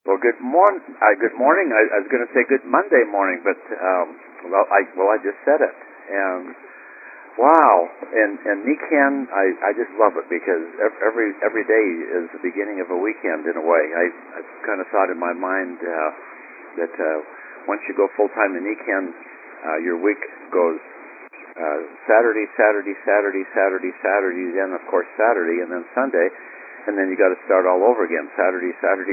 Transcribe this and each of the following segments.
Well, good morning. Good morning. I was going to say good Monday morning, but I just said it. And wow, and Nikan, I just love it because every day is the beginning of a weekend in a way. I kind of thought in my mind that once you go full time to Nikan, your week goes Saturday, Saturday, Saturday, Saturday, Saturday, then of course Saturday, and then Sunday. And then you got to start all over again, Saturday.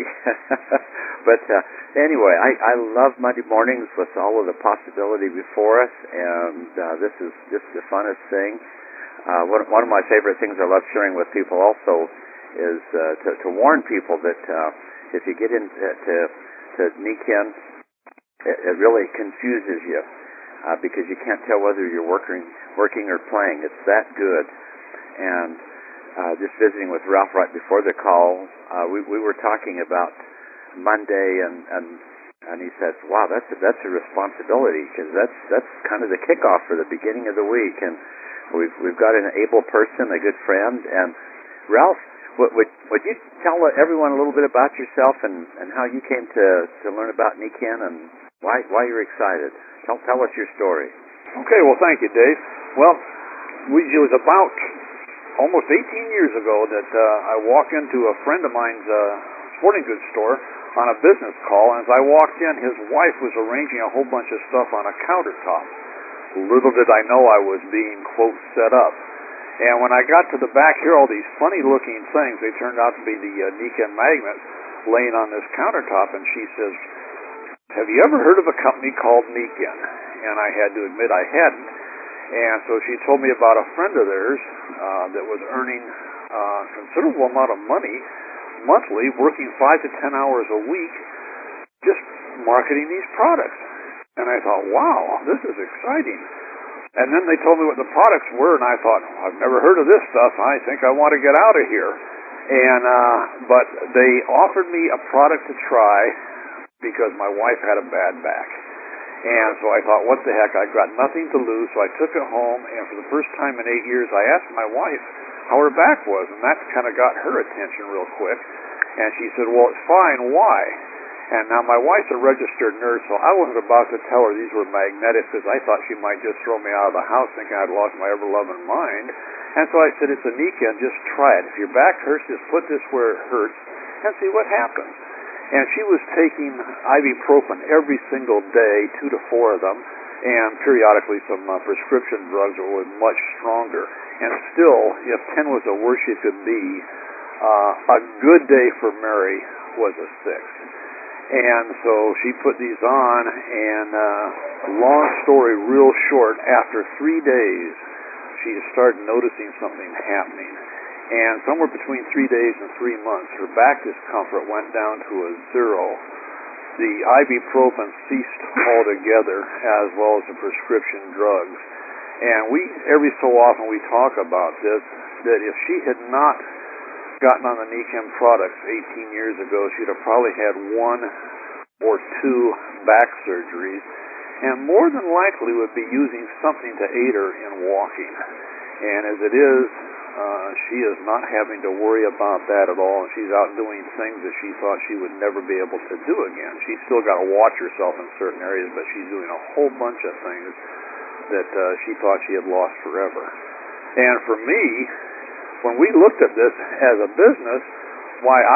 But anyway, I love Monday mornings with all of the possibility before us, and this is just the funnest thing. One of my favorite things I love sharing with people also is to warn people that if you get into Nikan, it really confuses you because you can't tell whether you're working or playing. It's that good. And just visiting with Ralph right before the call, we were talking about Monday, and he says, "Wow, that's a responsibility because that's kind of the kickoff for the beginning of the week." And we've got an able person, a good friend. And Ralph, would you tell everyone a little bit about yourself and how you came to learn about Nikan and why you're excited? Tell us your story. Okay, well, thank you, Dave. Well, it was about almost 18 years ago that I walked into a friend of mine's sporting goods store on a business call, and as I walked in, his wife was arranging a whole bunch of stuff on a countertop. Little did I know I was being, quote, set up. And when I got to the back here, all these funny-looking things, they turned out to be the Nikan magnets laying on this countertop, and she says, "Have you ever heard of a company called Nikan?" And I had to admit I hadn't. And so she told me about a friend of theirs that was earning a considerable amount of money monthly, working 5 to 10 hours a week, just marketing these products. And I thought, wow, this is exciting. And then they told me what the products were, and I thought, I've never heard of this stuff. I think I want to get out of here. And but they offered me a product to try because my wife had a bad back. And so I thought, what the heck, I've got nothing to lose, so I took it home, and for the first time in 8 years, I asked my wife how her back was, and that kind of got her attention real quick. And she said, well, it's fine, why? And now my wife's a registered nurse, so I wasn't about to tell her these were magnetic because I thought she might just throw me out of the house thinking I'd lost my ever-loving mind. And so I said, it's a Nikan, just try it. If your back hurts, just put this where it hurts and see what happens. And she was taking ibuprofen every single day, 2 to 4 of them, and periodically some prescription drugs that were much stronger. And still, if 10 was the worst she could be, a good day for Mary was a 6. And so she put these on, and long story real short, after 3 days, she started noticing something happening. And somewhere between 3 days and 3 months, her back discomfort went down to a 0. The ibuprofen ceased altogether, as well as the prescription drugs. And every so often we talk about this, that if she had not gotten on the Nikan products 18 years ago, she'd have probably had 1 or 2 back surgeries, and more than likely would be using something to aid her in walking. And as it is, she is not having to worry about that at all, and she's out doing things that she thought she would never be able to do again. She's still got to watch herself in certain areas, but she's doing a whole bunch of things that she thought she had lost forever. And for me, when we looked at this as a business, I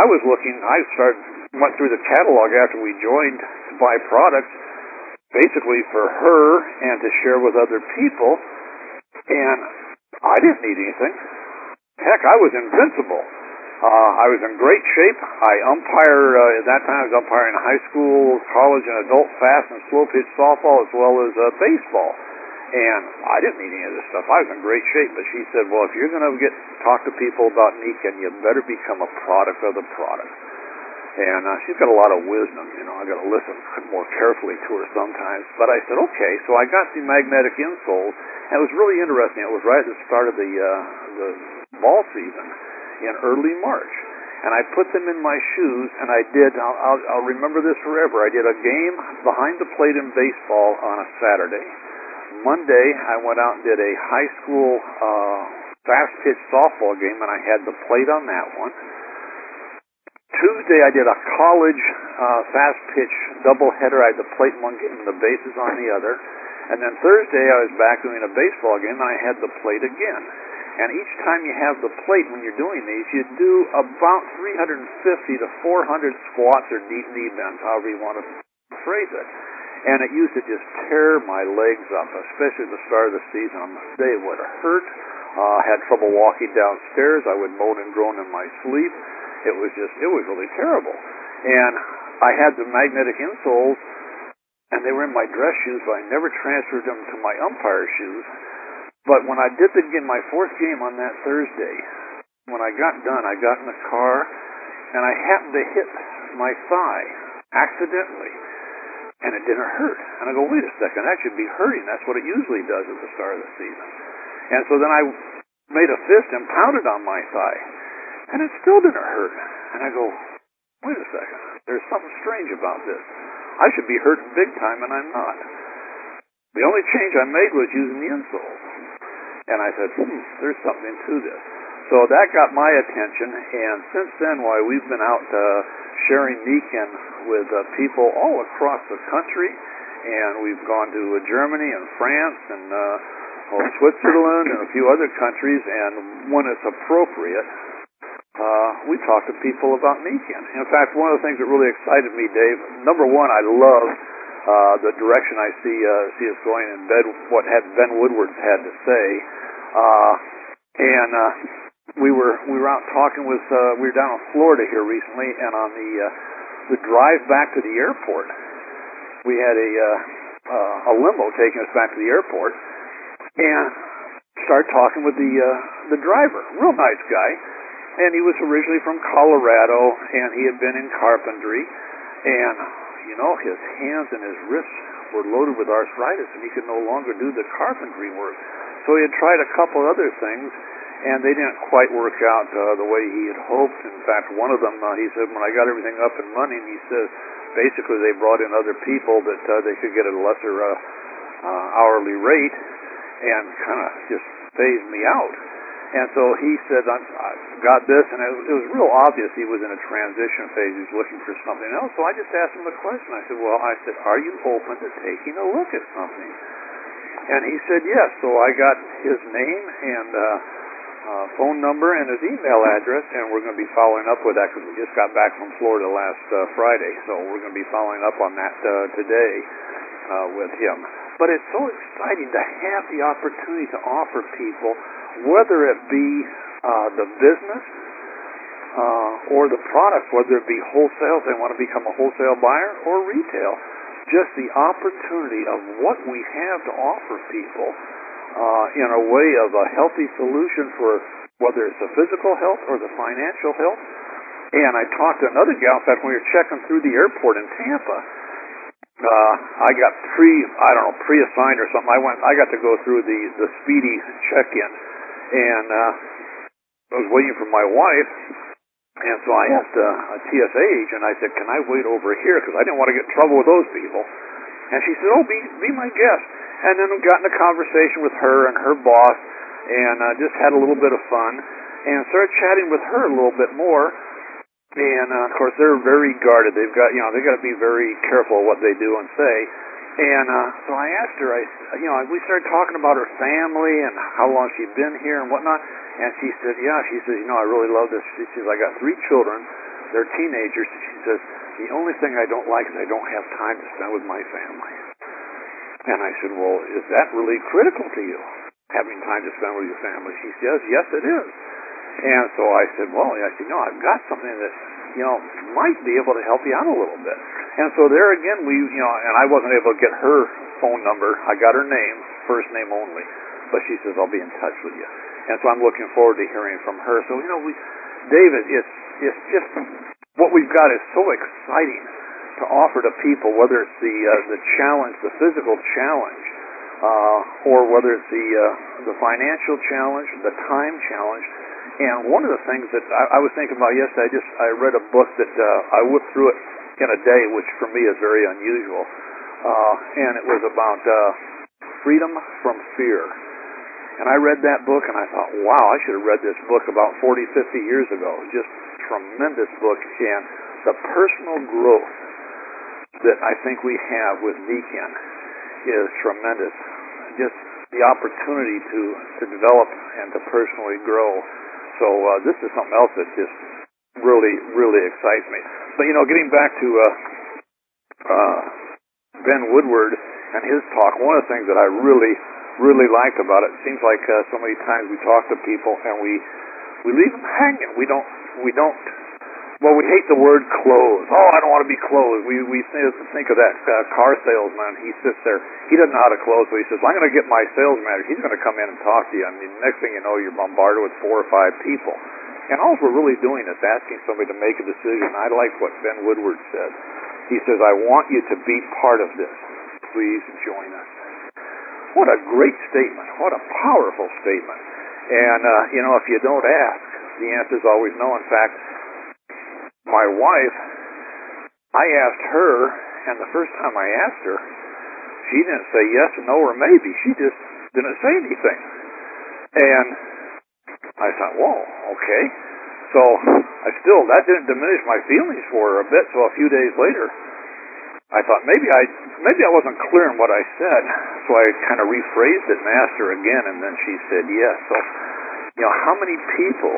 went through the catalog after we joined to buy products, basically for her and to share with other people, and I didn't need anything. Heck, I was invincible. I was in great shape. At that time I was umpiring high school, college, and adult fast and slow pitch softball as well as baseball. And I didn't need any of this stuff. I was in great shape. But she said, well, if you're going to talk to people about Nikan, you better become a product of the product. And she's got a lot of wisdom. I got to listen more carefully to her sometimes. But I said, okay. So I got the magnetic insoles, and it was really interesting. It was right at the start of the ball season in early March. And I put them in my shoes, and I'll remember this forever. I did a game behind the plate in baseball on a Saturday. Monday, I went out and did a high school fast pitch softball game, and I had the plate on that one. Tuesday I did a college fast pitch doubleheader. I had the plate in one game and the bases on the other. And then Thursday I was back doing a baseball game and I had the plate again. And each time you have the plate when you're doing these, you do about 350 to 400 squats or deep knee bends, however you want to phrase it. And it used to just tear my legs up, especially at the start of the season. On the day it would hurt. Had trouble walking downstairs. I would moan and groan in my sleep. It was really terrible. And I had the magnetic insoles, and they were in my dress shoes, but I never transferred them to my umpire shoes. But when I did my fourth game on that Thursday, when I got done, I got in the car, and I happened to hit my thigh accidentally, and it didn't hurt. And I go, wait a second, that should be hurting. That's what it usually does at the start of the season. And so then I made a fist and pounded on my thigh, and it still didn't hurt. And I go, wait a second, there's something strange about this. I should be hurting big time, and I'm not. The only change I made was using the insoles. And I said, there's something to this. So that got my attention, and since then, why, we've been out sharing Nikken with people all across the country, and we've gone to Germany and France and Switzerland and a few other countries, and when it's appropriate, we talk to people about Nikken. In fact, one of the things that really excited me, Dave, number one, I love the direction I see us going in what Ben Woodward's had to say. We were out talking with we were down in Florida here recently, and on the drive back to the airport, we had a limo taking us back to the airport, and started talking with the driver, real nice guy, and he was originally from Colorado, and he had been in carpentry, and his hands and his wrists were loaded with arthritis, and he could no longer do the carpentry work. So he had tried a couple other things, and they didn't quite work out the way he had hoped. In fact, one of them, he said, when I got everything up and running, he says, basically they brought in other people that they could get a lesser hourly rate, and kind of just phased me out. And so he said, I got this, and it was real obvious he was in a transition phase. He was looking for something else. So I just asked him a question. I said, are you open to taking a look at something? And he said yes. So I got his name and phone number and his email address, and we're going to be following up with that because we just got back from Florida last Friday. So we're going to be following up on that today with him. But it's so exciting to have the opportunity to offer people, whether it be the business or the product, whether it be wholesale, if they want to become a wholesale buyer, or retail, just the opportunity of what we have to offer people in a way of a healthy solution for whether it's the physical health or the financial health. And I talked to another gal, in fact, when we were checking through the airport in Tampa, I got pre-assigned or something. I got to go through the speedy check-in, and I was waiting for my wife, and so I asked a TSA agent. I said, "Can I wait over here?" Because I didn't want to get in trouble with those people. And she said, "Oh, be my guest." And then we got in a conversation with her and her boss, and just had a little bit of fun, and started chatting with her a little bit more. And of course, they're very guarded. They've got to be very careful of what they do and say. And so I asked her. We started talking about her family and how long she'd been here and whatnot. And she said, I really love this. She says, I got 3 children. They're teenagers. She says, the only thing I don't like is I don't have time to spend with my family. And I said, well, is that really critical to you, having time to spend with your family? She says, yes, it is. And so I said, I've got something that, might be able to help you out a little bit. And so there again, and I wasn't able to get her phone number. I got her name, first name only. But she says, I'll be in touch with you. And so I'm looking forward to hearing from her. So, David, it's just, what we've got is so exciting to offer to people, whether it's the challenge, the physical challenge, or whether it's the financial challenge, the time challenge. And one of the things that I was thinking about yesterday, I read a book that I whipped through it in a day, which for me is very unusual. And it was about freedom from fear. And I read that book and I thought, wow, I should have read this book about 40, 50 years ago. Just tremendous book, and the personal growth that I think we have with Nikan is tremendous. Just the opportunity to develop and to personally grow. So this is something else that just really, really excites me. But, getting back to Ben Woodward and his talk, one of the things that I really, really liked about it seems like so many times we talk to people and we leave them hanging. We hate the word close. Oh, I don't want to be closed. We think of that car salesman. He sits there. He doesn't know how to close, so he says, I'm going to get my sales manager. He's going to come in and talk to you. I mean, next thing you know, you're bombarded with 4 or 5 people. And all we're really doing is asking somebody to make a decision. I like what Ben Woodward said. He says, I want you to be part of this. Please join us. What a great statement. What a powerful statement. And, if you don't ask, the answer is always no. In fact, my wife, I asked her, and the first time I asked her, she didn't say yes or no or maybe. She just didn't say anything. And I thought, whoa, okay. So that didn't diminish my feelings for her a bit. So a few days later, I thought maybe I wasn't clear in what I said. So I kind of rephrased it and asked her again, and then she said yes. So, how many people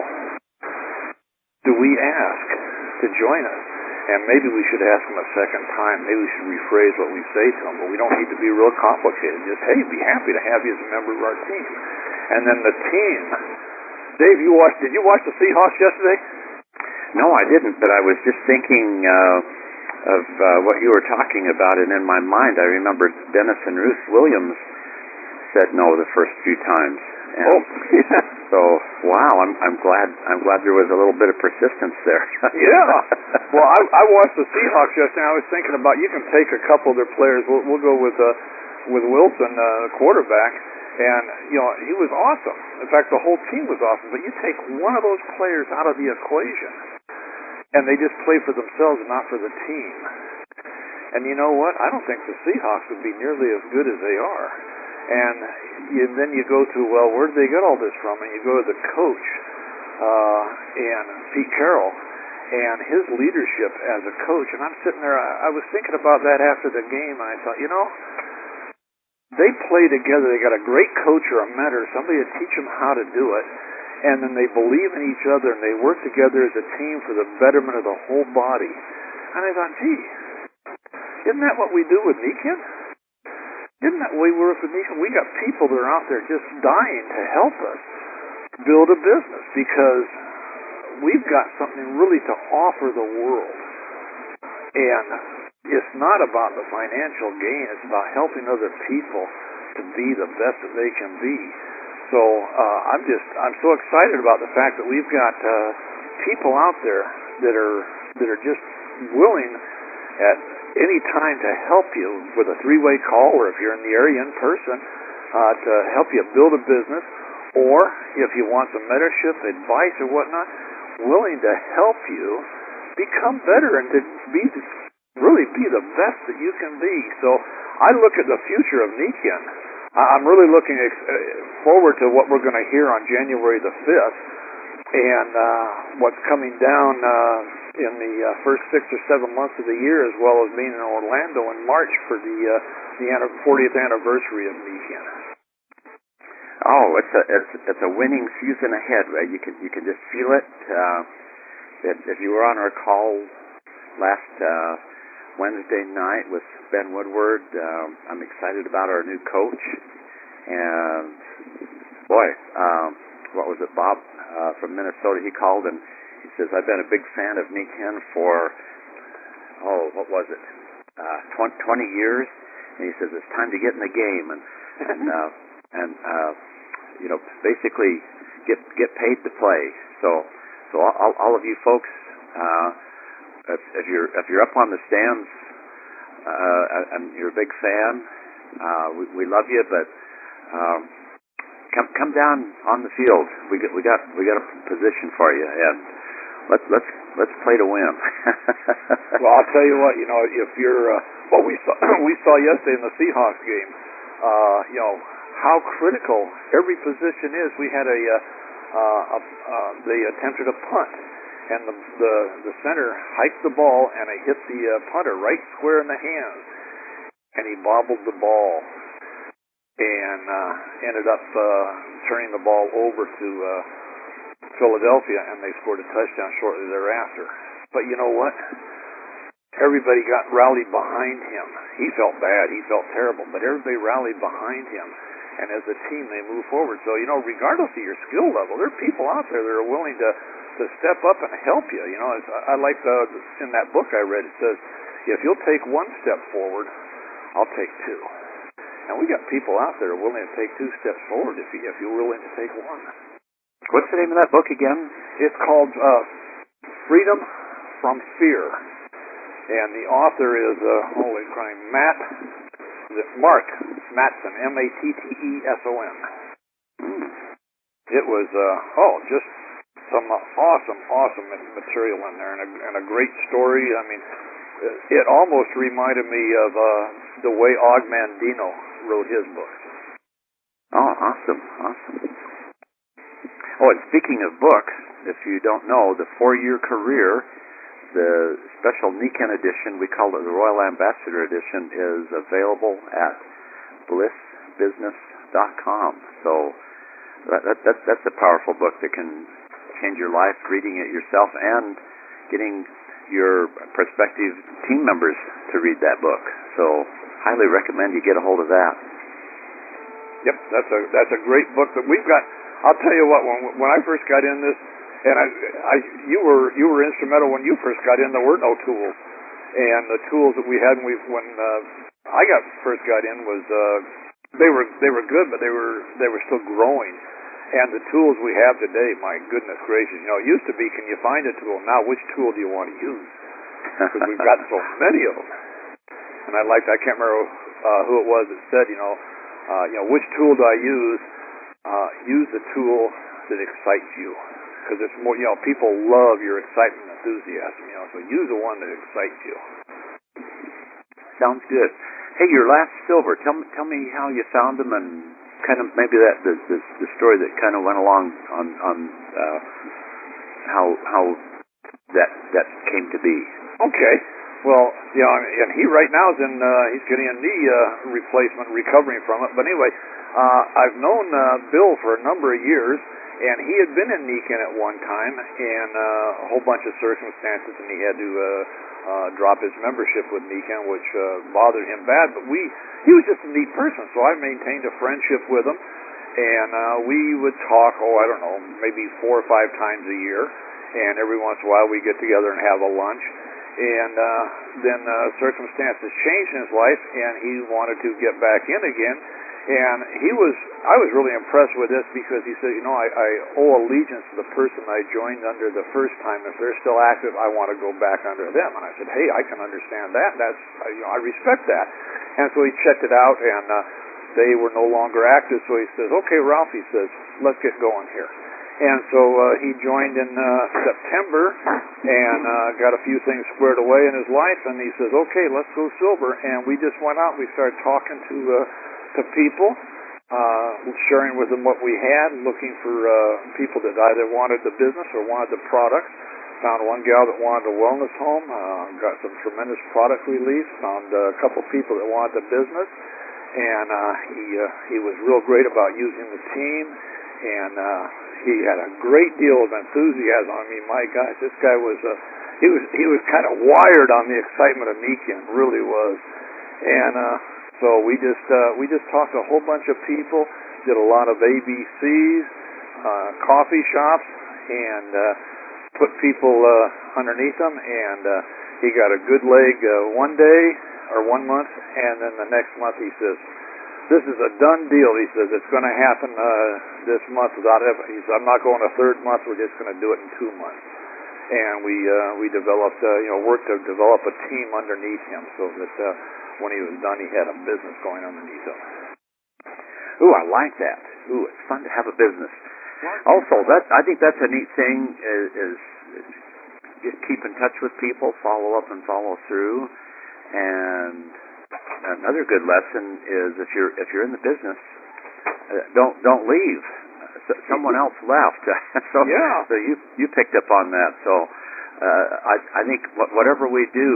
do we ask to join us? And maybe we should ask them a second time. Maybe we should rephrase what we say to them, but we don't need to be real complicated. Just, hey, be happy to have you as a member of our team. And then the team. Dave, did you watch the Seahawks yesterday? No, I didn't, but I was just thinking of what you were talking about, and in my mind I remembered Dennis and Ruth Williams said no the first few times. And yeah. So, wow, I'm glad there was a little bit of persistence there. Yeah. Well, I watched the Seahawks yesterday. I was thinking about you can take a couple of their players. We'll go with Wilson, the quarterback, and he was awesome. In fact, the whole team was awesome. But you take one of those players out of the equation, and they just play for themselves and not for the team. And you know what? I don't think the Seahawks would be nearly as good as they are. And then you go to, well, where did they get all this from? And you go to the coach, and Pete Carroll, and his leadership as a coach. And I'm sitting there, I was thinking about that after the game, and I thought, they play together. They got a great coach or a mentor, somebody to teach them how to do it. And then they believe in each other, and they work together as a team for the betterment of the whole body. And I thought, gee, isn't that what we do with Nikan? Isn't that what we work with Nikan? We got people that are out there just dying to help us build a business because we've got something really to offer the world. And it's not about the financial gain. It's about helping other people to be the best that they can be. So I'm so excited about the fact that we've got people out there that are just willing at any time to help you with a 3-way call, or if you're in the area in person, to help you build a business, or if you want some mentorship, advice, or whatnot, willing to help you become better and to really be the best that you can be. So I look at the future of Nikan. I'm really looking forward to what we're going to hear on January the 5th and what's coming down in the first 6 or 7 months of the year, as well as being in Orlando in March for the 40th anniversary of Nikan. Oh, it's a winning season ahead. Right? You can just feel it. If you were on our call last Wednesday night with Ben Woodward, I'm excited about our new coach. And boy, what was it, Bob from Minnesota? He called and he says, I've been a big fan of Nikan for, what was it, 20 years. And he says, it's time to get in the game and basically get paid to play. So all of you folks, if you're up on the stands and you're a big fan, we love you, but come down on the field. We got a position for you, and let's play to win. Well, I'll tell you what, if you're what we saw yesterday in the Seahawks game, how critical every position is. We had they attempted a punt, and the center hiked the ball, and it hit the punter right square in the hands, and he bobbled the ball, and ended up turning the ball over to Philadelphia, and they scored a touchdown shortly thereafter. But you know what? Everybody got rallied behind him. He felt bad. He felt terrible. But everybody rallied behind him. And as a team, they moved forward. So, regardless of your skill level, there are people out there that are willing to step up and help you. I like in that book I read, it says, if you'll take one step forward, I'll take two. And we got people out there willing to take 2 steps forward if you're willing to take one. What's the name of that book again? It's called Freedom from Fear. And the author is, Mark Mattson, Matteson. It was, just some awesome material in there, and a great story. I mean, it almost reminded me of the way Og Mandino wrote his books. Oh, awesome. Oh, and speaking of books, if you don't know, the 4-year career, the special Nikken edition, we call it the Royal Ambassador edition, is available at blissbusiness.com. So that's a powerful book that can change your life, reading it yourself and getting your prospective team members to read that book. So highly recommend you get a hold of that. Yep, that's a great book that we've got. I'll tell you what, when I first got in this, and you were instrumental when you first got in. There were no tools, and the tools that we had when I first got in was they were good, but they were still growing. And the tools we have today, my goodness gracious, it used to be, can you find a tool? Now, which tool do you want to use? Because we've got so many of them. And I can't remember who it was that said, which tool do I use? Use the tool that excites you. Because it's more, people love your excitement and enthusiasm, so use the one that excites you. Sounds good. Hey, your last silver, tell me how you found them and kind of maybe the story that kind of went along on how that came to be. Okay. Well, and he right now is he's getting a knee replacement, recovering from it. But anyway, I've known Bill for a number of years. And he had been in Nikken at one time, and a whole bunch of circumstances, and he had to drop his membership with Nikken, which bothered him bad. But he was just a neat person, so I maintained a friendship with him, and we would talk, maybe 4 or 5 times a year, and every once in a while we'd get together and have a lunch. And then circumstances changed in his life, and he wanted to get back in again. And I was really impressed with this because he said, I owe allegiance to the person I joined under the first time. If they're still active, I want to go back under them. And I said, hey, I can understand that. I respect that. And so he checked it out, and they were no longer active. So he says, okay, Ralph, he says, let's get going here. And so he joined in September and got a few things squared away in his life. And he says, okay, let's go silver. And we just went out and we started talking to people, sharing with them what we had, looking for people that either wanted the business or wanted the products. Found one gal that wanted a wellness home, got some tremendous product release, found a couple people that wanted the business, and he was real great about using the team, and he had a great deal of enthusiasm. I mean, my gosh, this guy was he was kind of wired on the excitement of Nikken, really was. And so we just talked to a whole bunch of people, did a lot of ABCs, coffee shops, and put people underneath them. And he got a good leg one day or 1 month, and then the next month he says, "This is a done deal." He says, "It's going to happen this month without it." He said, "I'm not going a third month. We're just going to do it in 2 months." And we developed worked to develop a team underneath him so that when he was done, he had a business going underneath him. Ooh, I like that. Ooh, it's fun to have a business. Also, I think that's a neat thing is just keep in touch with people, follow up and follow through. And another good lesson is if you're in the business, don't leave. someone else left. So you picked up on that. So I think whatever we do,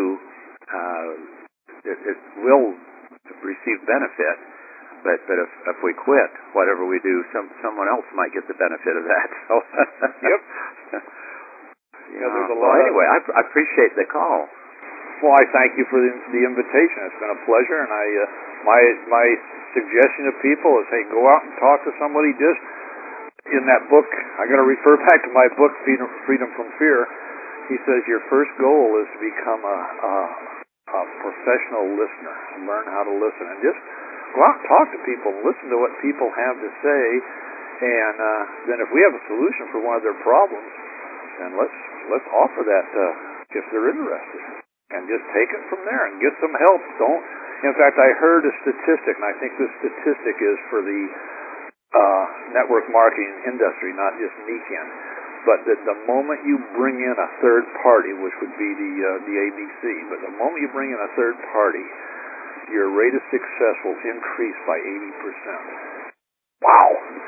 it will receive benefit. But if we quit, whatever we do, someone else might get the benefit of that. So yep. There's a lot. Anyway, I appreciate the call. Well, I thank you for the invitation. It's been a pleasure, and my suggestion to people is, hey, go out and talk to somebody. Just in that book, I got to refer back to my book, Freedom from Fear. He says your first goal is to become a professional listener, learn how to listen, and just go out and talk to people, listen to what people have to say, and then if we have a solution for one of their problems, then let's offer that if they're interested, and just take it from there and get some help. In fact, I heard a statistic, and I think this statistic is for the network marketing industry, not just NECANN, but that the moment you bring in a third party, which would be the ABC, but the moment you bring in a third party, your rate of success will increase by 80%. Wow.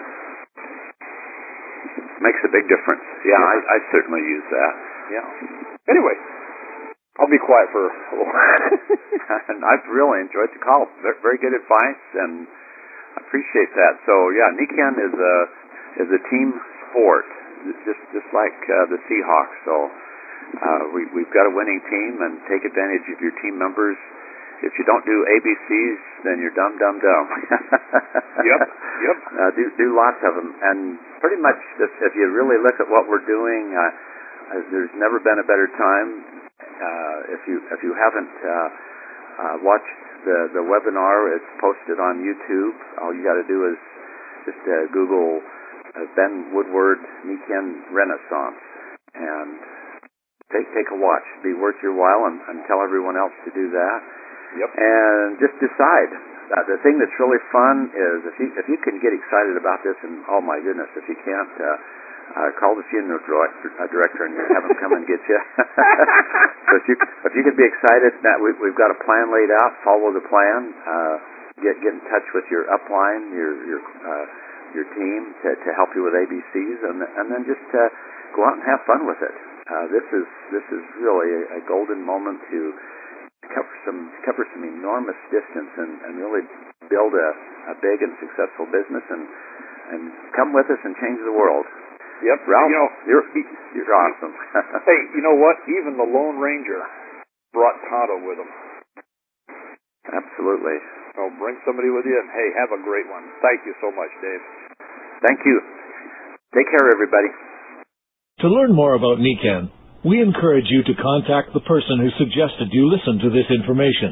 Makes a big difference. Yeah, I certainly use that. Yeah. Anyway, I'll be quiet for a little while. And I've really enjoyed the call. Very good advice, and I appreciate that. So, yeah, NECANN is a team sport, just like the Seahawks. So we've got a winning team, and take advantage of your team members. If you don't do ABCs, then you're dumb. Yep. Do lots of them, and pretty much if you really look at what we're doing, there's never been a better time. If you haven't watched the webinar, it's posted on YouTube. All you got to do is just Google Ben Woodward NECANN Renaissance and take a watch. It'd be worth your while, and tell everyone else to do that. Yep. And just decide. The thing that's really fun is if you can get excited about this, and oh my goodness, if you can't, call the funeral director and have him come and get you. So if you can be excited, that we've got a plan laid out. Follow the plan. Get in touch with your upline, your team to help you with ABCs, and then just go out and have fun with it. This is really a golden moment to cover some enormous distance and really build a big and successful business and come with us and change the world. Yep, Ralph, you're awesome. Hey, you know what? Even the Lone Ranger brought Tonto with him. Absolutely. So bring somebody with you, and hey, have a great one. Thank you so much, Dave. Thank you. Take care, everybody. To learn more about NECANN, we encourage you to contact the person who suggested you listen to this information.